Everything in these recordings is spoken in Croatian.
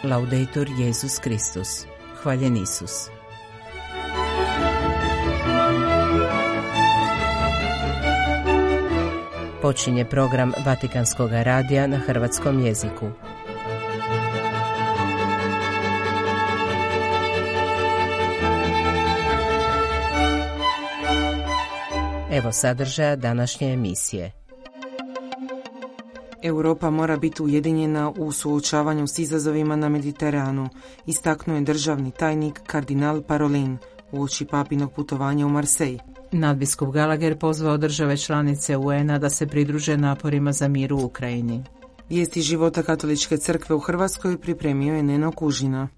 Laudetur Jesus Kristus. Hvaljen Isus. Počinje program Vatikanskog radija na hrvatskom jeziku. Evo sadržaja današnje emisije. Europa mora biti ujedinjena u suočavanju s izazovima na Mediteranu, istaknuo je državni tajnik kardinal Parolin uoči papinog putovanja u Marseille. Nadbiskup Gallagher pozvao države članice UN-a da se pridruže naporima za mir u Ukrajini. Vijesti života Katoličke crkve u Hrvatskoj pripremio je Neno Kužina.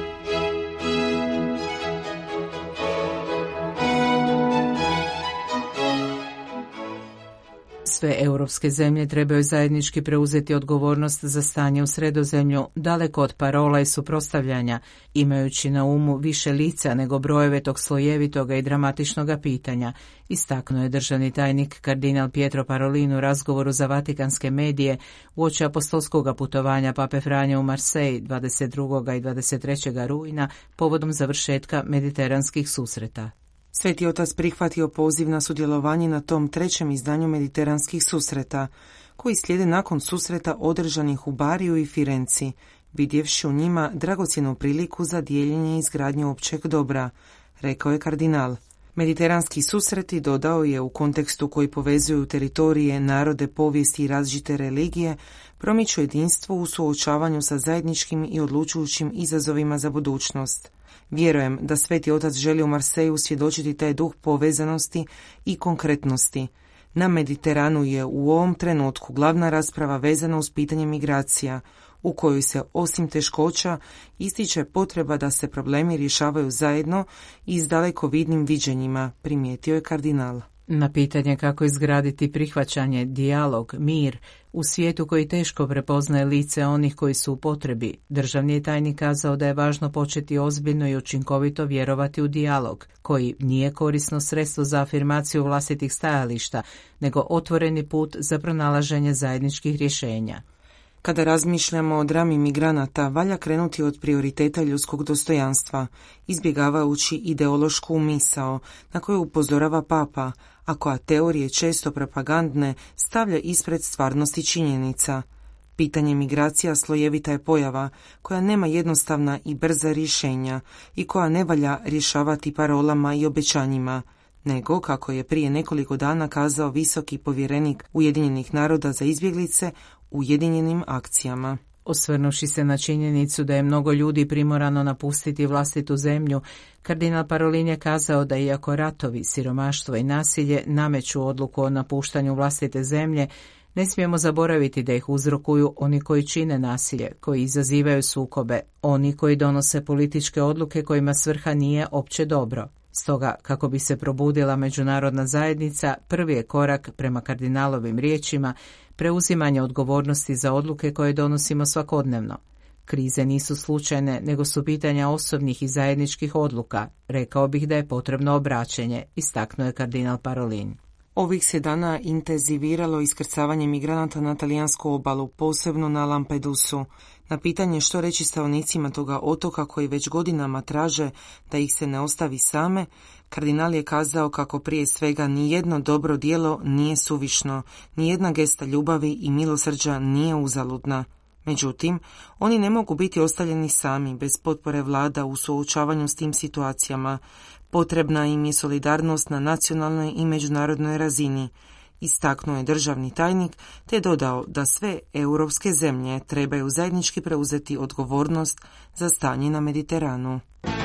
Sve europske zemlje trebaju zajednički preuzeti odgovornost za stanje u Sredozemlju, daleko od parola i suprotstavljanja, imajući na umu više lica nego brojeve tog slojevitoga i dramatičnoga pitanja, istaknuo je državni tajnik kardinal Pietro Parolin u razgovoru za vatikanske medije uoči apostolskog putovanja Pape Franje u Marseille 22. i 23. rujna povodom završetka mediteranskih susreta. Sveti otac prihvatio poziv na sudjelovanje na tom trećem izdanju mediteranskih susreta, koji slijede nakon susreta održanih u Bariju i Firenci, vidjevši u njima dragocjenu priliku za dijeljenje i izgradnju općeg dobra, rekao je kardinal. Mediteranski susreti, dodao je, u kontekstu koji povezuju teritorije, narode, povijesti i različite religije, promiču jedinstvo u suočavanju sa zajedničkim i odlučujućim izazovima za budućnost. Vjerujem da Sveti Otac želi u Marseju svjedočiti taj duh povezanosti i konkretnosti. Na Mediteranu je u ovom trenutku glavna rasprava vezana uz pitanje migracija, u kojoj se osim teškoća ističe potreba da se problemi rješavaju zajedno i s dalekovidnim viđenjima, primijetio je kardinal. Na pitanje kako izgraditi prihvaćanje, dijalog, mir u svijetu koji teško prepoznaje lice onih koji su u potrebi, državni je tajnik kazao da je važno početi ozbiljno i učinkovito vjerovati u dijalog, koji nije korisno sredstvo za afirmaciju vlastitih stajališta, nego otvoreni put za pronalaženje zajedničkih rješenja. Kada razmišljamo o drami migranata, valja krenuti od prioriteta ljudskog dostojanstva, izbjegavajući ideološku misao na koju upozorava Papa, a koja teorije često propagandne stavlja ispred stvarnosti činjenica. Pitanje migracija slojevita je pojava koja nema jednostavna i brza rješenja i koja ne valja rješavati parolama i obećanjima, nego, kako je prije nekoliko dana kazao visoki povjerenik Ujedinjenih naroda za izbjeglice, ujedinjenim akcijama. Osvrnuši se na činjenicu da je mnogo ljudi primorano napustiti vlastitu zemlju, kardinal Parolin je kazao da iako ratovi, siromaštvo i nasilje nameću odluku o napuštanju vlastite zemlje, ne smijemo zaboraviti da ih uzrokuju oni koji čine nasilje, koji izazivaju sukobe, oni koji donose političke odluke kojima svrha nije opće dobro. Stoga, kako bi se probudila međunarodna zajednica, prvi je korak, prema kardinalovim riječima, preuzimanje odgovornosti za odluke koje donosimo svakodnevno. Krize nisu slučajne, nego su pitanja osobnih i zajedničkih odluka. Rekao bih da je potrebno obraćenje, istaknuo je kardinal Parolin. Ovih se dana intenziviralo iskrcavanje migranata na talijansku obalu, posebno na Lampedusu. Na pitanje što reći stanovnicima toga otoka koji već godinama traže da ih se ne ostavi same, kardinal je kazao kako prije svega nijedno dobro djelo nije suvišno, nijedna gesta ljubavi i milosrđa nije uzaludna. Međutim, oni ne mogu biti ostavljeni sami, bez potpore vlada u suočavanju s tim situacijama. Potrebna im je solidarnost na nacionalnoj i međunarodnoj razini, istaknuo je državni tajnik, te dodao da sve europske zemlje trebaju zajednički preuzeti odgovornost za stanje na Mediteranu.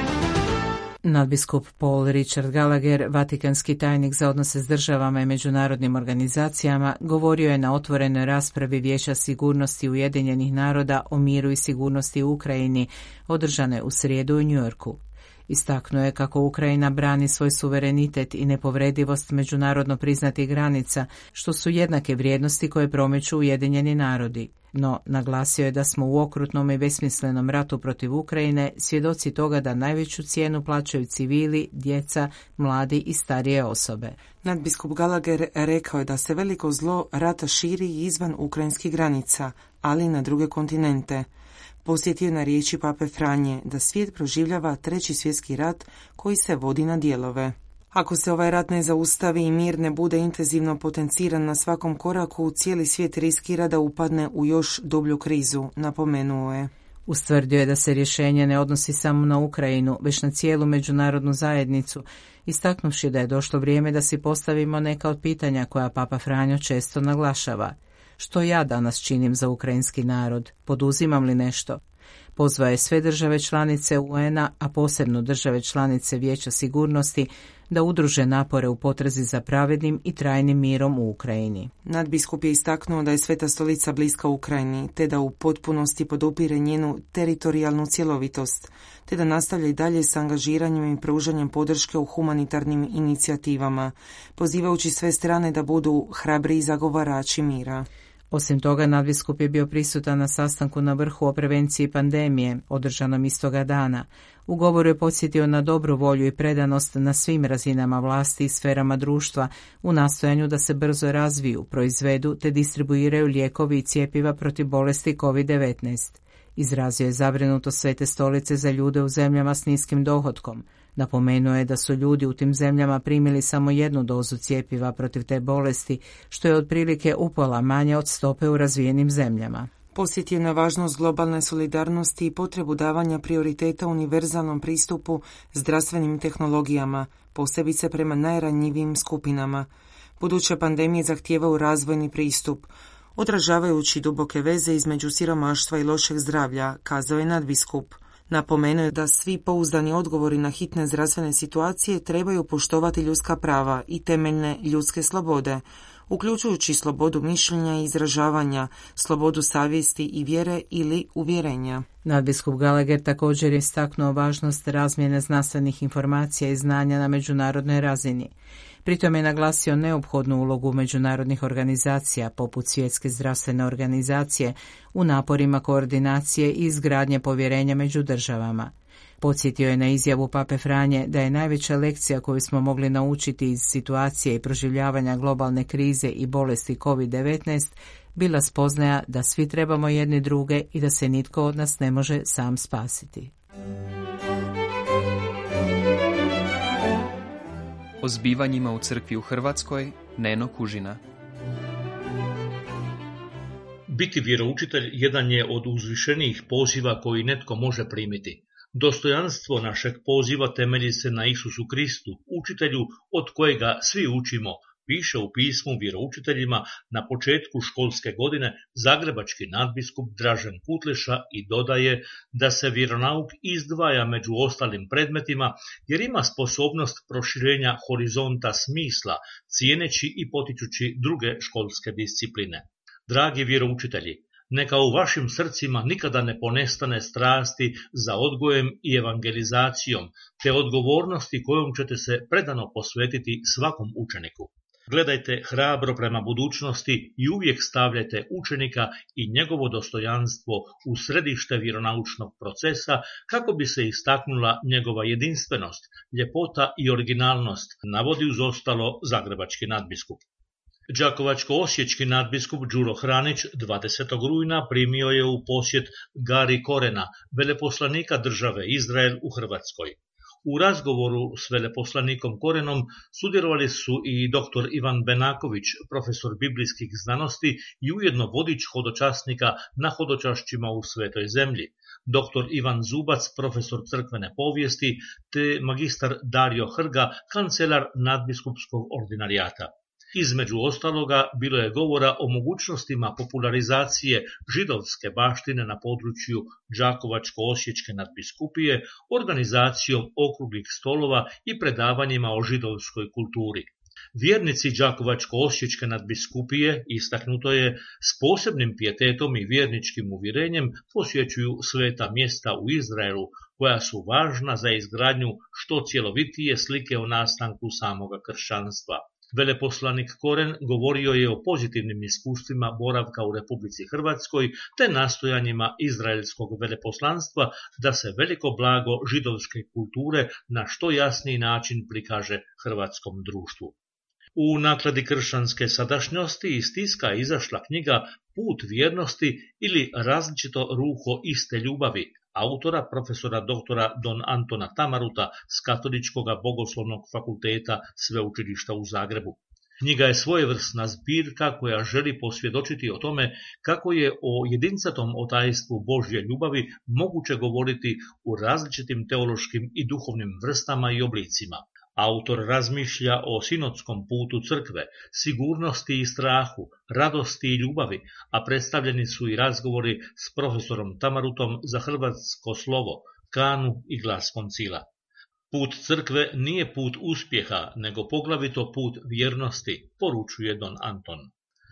Nadbiskup Paul Richard Gallagher, vatikanski tajnik za odnose s državama i međunarodnim organizacijama, govorio je na otvorenoj raspravi Vijeća sigurnosti Ujedinjenih naroda o miru i sigurnosti u Ukrajini, održane u srijedu u New Yorku. Istaknuo je kako Ukrajina brani svoj suverenitet i nepovredivost međunarodno priznatih granica, što su jednake vrijednosti koje promiču Ujedinjeni narodi. No, naglasio je da smo u okrutnom i besmislenom ratu protiv Ukrajine svjedoci toga da najveću cijenu plaćaju civili, djeca, mladi i starije osobe. Nadbiskup Gallagher rekao je da se veliko zlo rata širi izvan ukrajinskih granica, ali i na druge kontinente. Podsjetio na riječi pape Franje da svijet proživljava 3. svjetski rat koji se vodi na dijelove. Ako se ovaj rat ne zaustavi i mir ne bude intenzivno potenciran na svakom koraku, cijeli svijet riskira da upadne u još dublju krizu, napomenuo je. Ustvrdio je da se rješenje ne odnosi samo na Ukrajinu, već na cijelu međunarodnu zajednicu, istaknuvši da je došlo vrijeme da si postavimo neka od pitanja koja papa Franjo često naglašava. Što ja danas činim za ukrajinski narod? Poduzimam li nešto? Pozvao je sve države članice UN-a, a posebno države članice Vijeća sigurnosti, da udruže napore u potrazi za pravednim i trajnim mirom u Ukrajini. Nadbiskup je istaknuo da je Sveta stolica bliska Ukrajini, te da u potpunosti podupire njenu teritorijalnu cjelovitost, te da nastavlja i dalje s angažiranjem i pružanjem podrške u humanitarnim inicijativama, pozivajući sve strane da budu hrabri zagovarači mira. Osim toga, nadbiskup je bio prisutan na sastanku na vrhu o prevenciji pandemije, održanom istoga dana. U govoru je podsjetio na dobru volju i predanost na svim razinama vlasti i sferama društva u nastojanju da se brzo razviju, proizvedu te distribuiraju lijekovi i cjepiva protiv bolesti COVID-19. Izrazio je zabrinutost Svete stolice za ljude u zemljama s niskim dohotkom. Napomenuo je da su ljudi u tim zemljama primili samo 1 dozu cjepiva protiv te bolesti, što je otprilike upola manje od stope u razvijenim zemljama. Posjetio na važnost globalne solidarnosti i potrebu davanja prioriteta univerzalnom pristupu zdravstvenim tehnologijama, posebice prema najranjivijim skupinama. Buduće pandemije zahtijevaju razvojni pristup, odražavajući duboke veze između siromaštva i lošeg zdravlja, kazao je nadbiskup. Napomenuo je da svi pouzdani odgovori na hitne zdravstvene situacije trebaju poštovati ljudska prava i temeljne ljudske slobode, uključujući slobodu mišljenja i izražavanja, slobodu savjesti i vjere ili uvjerenja. Nadbiskup Gallagher također je istaknuo važnost razmjene znanstvenih informacija i znanja na međunarodnoj razini. Pritom je naglasio neophodnu ulogu međunarodnih organizacija poput Svjetske zdravstvene organizacije u naporima koordinacije i izgradnje povjerenja među državama. Podsjetio je na izjavu pape Franje da je najveća lekcija koju smo mogli naučiti iz situacije i proživljavanja globalne krize i bolesti COVID-19 bila spoznaja da svi trebamo jedni druge i da se nitko od nas ne može sam spasiti. O zbivanjima u crkvi u Hrvatskoj, Neno Kužina. Biti vjeroučitelj jedan je od uzvišenijih poziva koji netko može primiti. Dostojanstvo našeg poziva temelji se na Isusu Kristu, učitelju od kojega svi učimo, piše u pismu vjeroučiteljima na početku školske godine zagrebački nadbiskup Dražen Kutleša i dodaje da se vjeronauk izdvaja među ostalim predmetima jer ima sposobnost proširenja horizonta smisla, cijeneći i potičući druge školske discipline. Dragi vjeroučitelji, neka u vašim srcima nikada ne ponestane strasti za odgojem i evangelizacijom, te odgovornosti kojom ćete se predano posvetiti svakom učeniku. Gledajte hrabro prema budućnosti i uvijek stavljajte učenika i njegovo dostojanstvo u središte vjeronaučnog procesa kako bi se istaknula njegova jedinstvenost, ljepota i originalnost, navodi uz ostalo zagrebački nadbiskup. Đakovačko-osječki nadbiskup Đuro Hranić 20. rujna primio je u posjet Gari Korena, veleposlanika države Izrael u Hrvatskoj. U razgovoru s veleposlanikom Korenom sudjelovali su i dr. Ivan Benaković, profesor biblijskih znanosti i ujedno vodič hodočasnika na hodočašćima u Svetoj zemlji, dr. Ivan Zubac, profesor crkvene povijesti, te magistar Dario Hrga, kancelar nadbiskupskog ordinarijata. Između ostaloga bilo je govora o mogućnostima popularizacije židovske baštine na području Đakovačko-osječke nadbiskupije, organizacijom okruglih stolova i predavanjima o židovskoj kulturi. Vjernici Đakovačko-osječke nadbiskupije, istaknuto je, s posebnim pijetetom i vjerničkim uvjerenjem posjećuju sveta mjesta u Izraelu, koja su važna za izgradnju što cjelovitije slike o nastanku samoga kršćanstva. Veleposlanik Koren govorio je o pozitivnim iskustvima boravka u Republici Hrvatskoj te nastojanjima izraelskog veleposlanstva da se veliko blago židovske kulture na što jasniji način prikaže hrvatskom društvu. U nakladi kršćanske sadašnjosti iz tiska izašla knjiga Put vjernosti ili Različito ruho iste ljubavi, autora profesora doktora Don Antona Tamaruta s Katoličkog bogoslovnog fakulteta Sveučilišta u Zagrebu. Knjiga je svojevrsna zbirka koja želi posvjedočiti o tome kako je o jedincatom otajstvu Božje ljubavi moguće govoriti u različitim teološkim i duhovnim vrstama i oblicima. Autor razmišlja o sinodskom putu crkve, sigurnosti i strahu, radosti i ljubavi, a predstavljeni su i razgovori s profesorom Tamarutom za hrvatsko slovo, kanu i glas koncila. Put crkve nije put uspjeha, nego poglavito put vjernosti, poručuje Don Anton.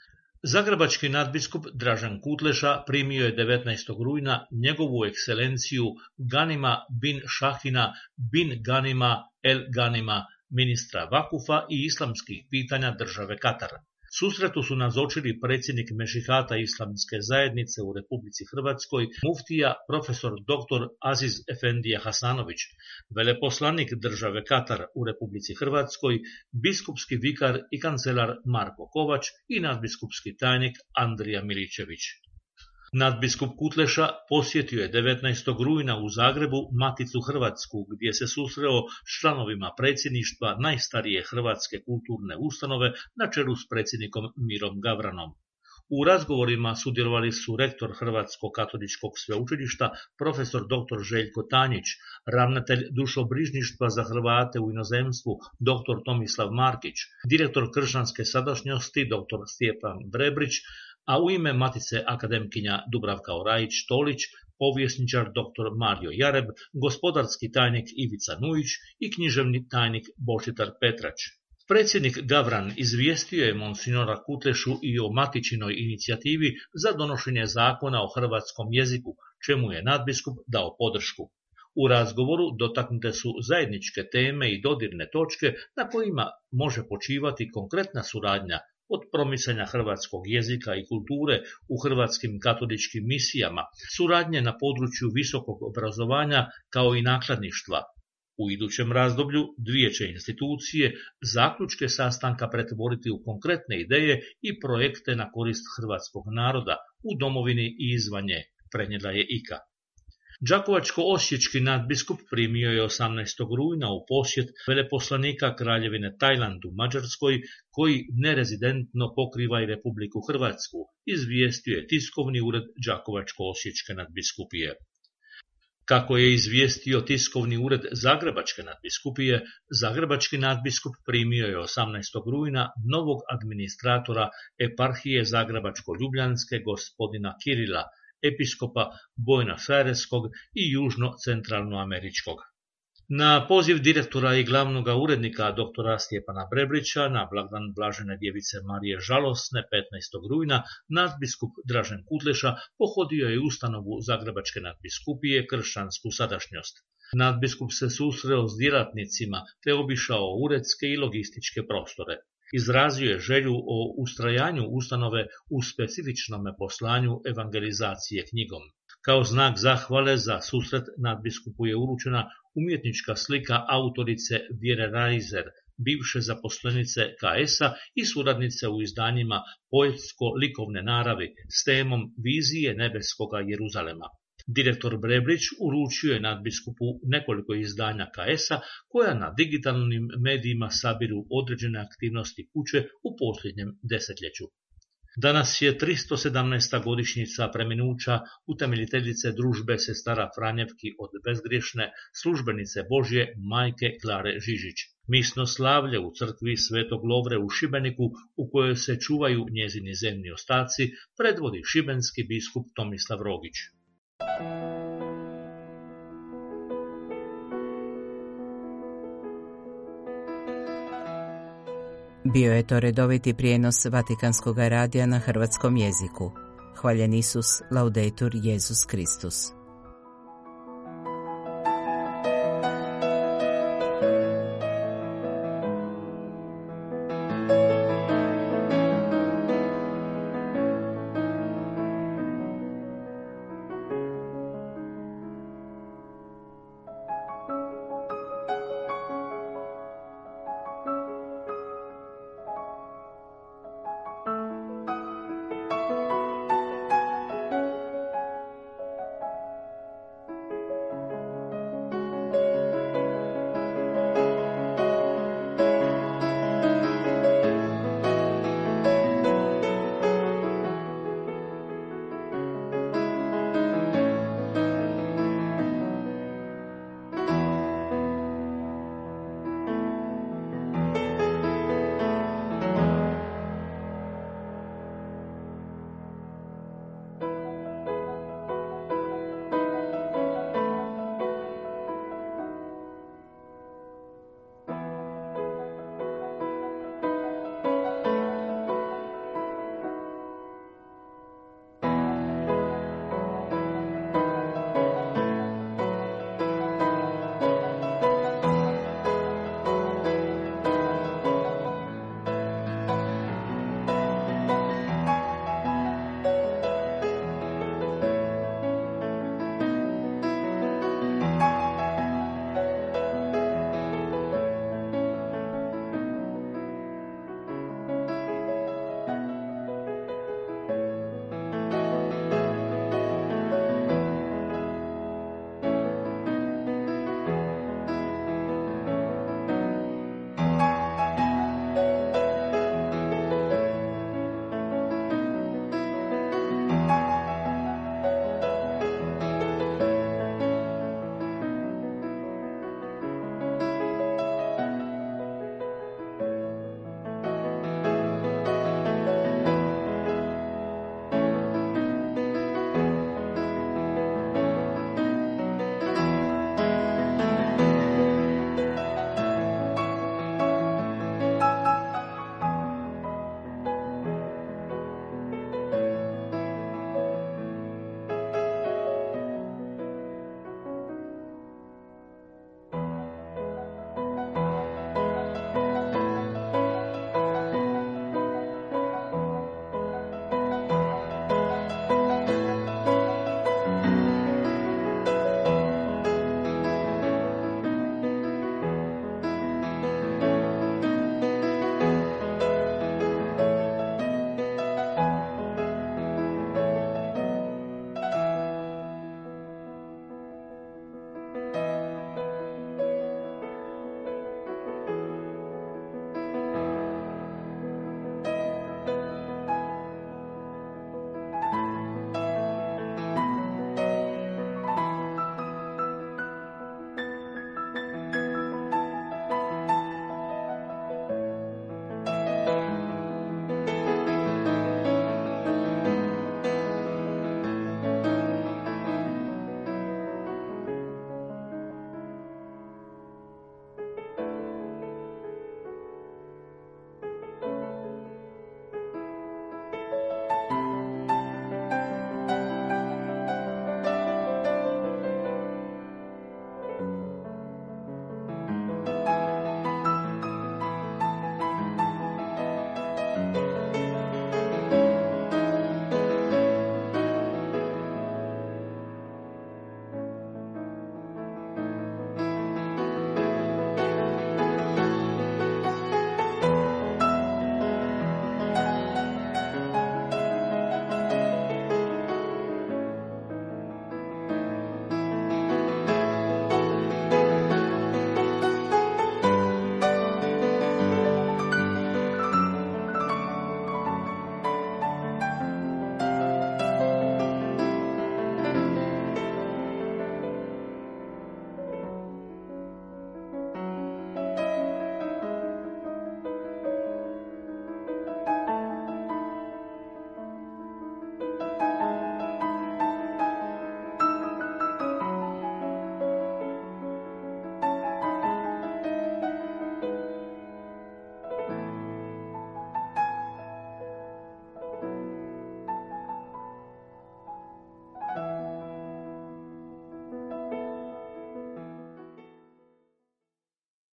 Zagrebački nadbiskup Dražen Kutleša primio je 19. rujna njegovu ekscelenciju Ganima bin Šahina bin Ganima el Ganima, ministra vakufa i islamskih pitanja države Katar. Susretu su nazočili predsjednik Mešihata Islamske zajednice u Republici Hrvatskoj, muftija profesor dr. Aziz Efendija Hasanović, veleposlanik države Katar u Republici Hrvatskoj, biskupski vikar i kancelar Marko Kovač i nadbiskupski tajnik Andrija Miličević. Nadbiskup Kutleša posjetio je 19. rujna u Zagrebu Maticu Hrvatsku, gdje se susreo s članovima predsjedništva najstarije hrvatske kulturne ustanove na čelu s predsjednikom Mirom Gavranom. U razgovorima sudjelovali su rektor Hrvatskog katoličkog sveučilišta, profesor dr. Željko Tanjić, ravnatelj dušobrižništva za Hrvate u inozemstvu, dr. Tomislav Markić, direktor kršćanske sadašnjosti, dr. Stjepan Brebrić, a u ime Matice akademkinja Dubravka Orajić-Tolić, povjesničar dr. Mario Jareb, gospodarski tajnik Ivica Nujić i književni tajnik Božitar Petrač. Predsjednik Gavran izvijestio je monsignora Kutlešu i o Matičinoj inicijativi za donošenje zakona o hrvatskom jeziku, čemu je nadbiskup dao podršku. U razgovoru dotaknute su zajedničke teme i dodirne točke na kojima može počivati konkretna suradnja, od promicanja hrvatskog jezika i kulture u hrvatskim katoličkim misijama, suradnje na području visokog obrazovanja kao i nakladništva. U idućem razdoblju dvije će institucije zaključke sastanka pretvoriti u konkretne ideje i projekte na korist hrvatskog naroda u domovini i izvan nje, prenijela je IKA. Đakovačko-osječki nadbiskup primio je 18. rujna u posjet veleposlanika Kraljevine Tajland u Mađarskoj, koji nerezidentno pokriva i Republiku Hrvatsku, izvijestio je tiskovni ured Đakovačko-osječke nadbiskupije. Kako je izvijestio tiskovni ured Zagrebačke nadbiskupije, Zagrebački nadbiskup primio je 18. rujna novog administratora eparhije Zagrebačko-Ljubljanske gospodina Kirila, episkopa Buenos Aireskog i južno-centralnoameričkog. Na poziv direktora i glavnog urednika dr. Stjepana Brebrića na blagdan Blažene djevice Marije Žalosne 15. rujna nadbiskup Dražen Kutleša pohodio je ustanovu Zagrebačke nadbiskupije Kršćansku sadašnjost. Nadbiskup se susreo s djelatnicima te obišao uredske i logističke prostore. Izrazio je želju o ustrajanju ustanove u specifičnom poslanju evangelizacije knjigom. Kao znak zahvale za susret nadbiskupu je uručena umjetnička slika autorice Vjere Reiser, bivše zaposlenice KS-a i suradnice u izdanjima poetsko-likovne naravi s temom Vizije nebeskoga Jeruzalema. Direktor Brebrić uručio je nadbiskupu nekoliko izdanja KS-a koja na digitalnim medijima sabiru određene aktivnosti kuće u posljednjem desetljeću. Danas je 317. godišnjica preminuća utemeljiteljice družbe sestara Franjevki od bezgriješne službenice Božje majke Klare Žižić. Misno slavlje u crkvi Svetog Lovre u Šibeniku, u kojoj se čuvaju njezini zemni ostaci, predvodi šibenski biskup Tomislav Rogić. Bio je to redoviti prijenos Vatikanskog radija na hrvatskom jeziku. Hvaljen Isus, laudetur Jesus Kristus.